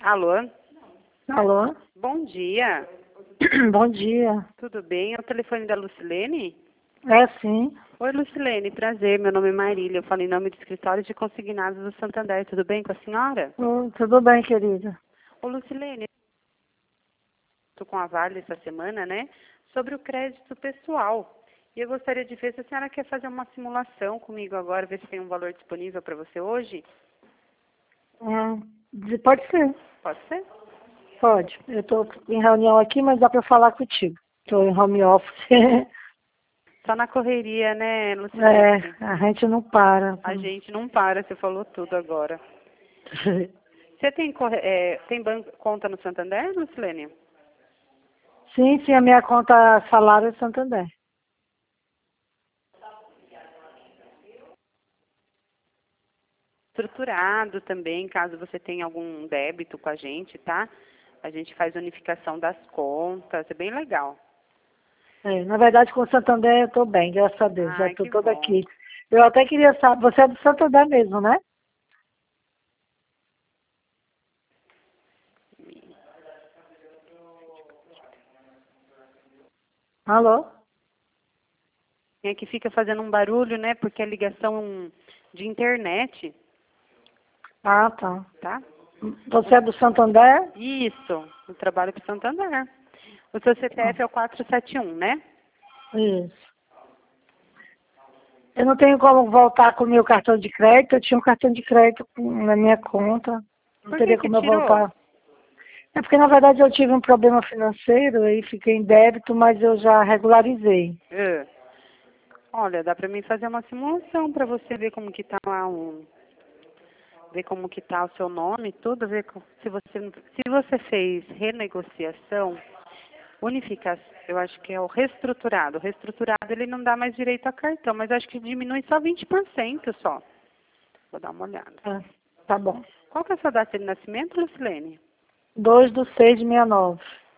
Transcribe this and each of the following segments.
Alô? Alô? Bom dia. Bom dia. Tudo bem? É o telefone da Lucilene? É sim. Oi, Lucilene. Prazer. Meu nome é Marília. Eu falo em nome do escritório de consignados do Santander. Tudo bem com a senhora? Tudo bem, querida? Ô, Lucilene, estou com a Vale essa semana, né? Sobre o crédito pessoal. E eu gostaria de ver se a senhora quer fazer uma simulação comigo agora, ver se tem um valor disponível para você hoje. Pode ser. Pode ser? Pode. Eu estou em reunião aqui, mas dá para falar contigo. Estou em home office. Só na correria, né, Lucilene? A gente não para. A gente não para, você falou tudo agora. Você tem, conta no Santander, Lucilene? Sim, a minha conta salário é Santander. Estruturado também, caso você tenha algum débito com a gente, tá? A gente faz unificação das contas, é bem legal. Na verdade, com o Santander eu estou bem, graças a Deus. Já Ai, estou que toda bom. aqui. Eu até queria saber, você é do Santander mesmo, né? Alô? É que fica fazendo um barulho, né? Porque é ligação de internet, Ah, tá. tá? Você é do Santander? Isso, eu trabalho para o Santander. O seu CPF é o 471, né? Isso. Eu não tenho como voltar com o meu cartão de crédito. Eu tinha um cartão de crédito na minha conta. Não Por que teria que como eu tirou? voltar. É porque, na verdade, eu tive um problema financeiro e fiquei em débito, mas eu já regularizei. É. Olha, dá para mim fazer uma simulação para você ver como que tá lá ver como que tá o seu nome, tudo, ver se você fez renegociação, unificação, eu acho que é o reestruturado. O reestruturado ele não dá mais direito a cartão, mas eu acho que diminui só 20% só. Vou dar uma olhada. Ah, tá bom. Qual que é a sua data de nascimento, Lucilene? 2/6/69.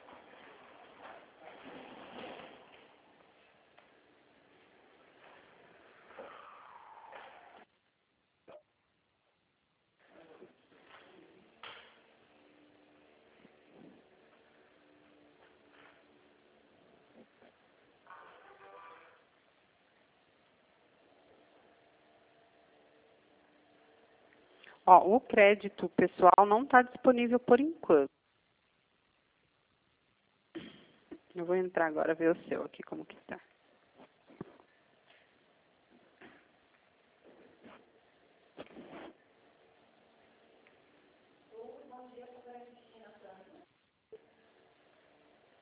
Ó, o crédito pessoal não está disponível por enquanto. Eu vou entrar agora ver o seu aqui como que tá.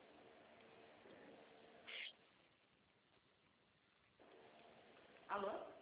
Alô?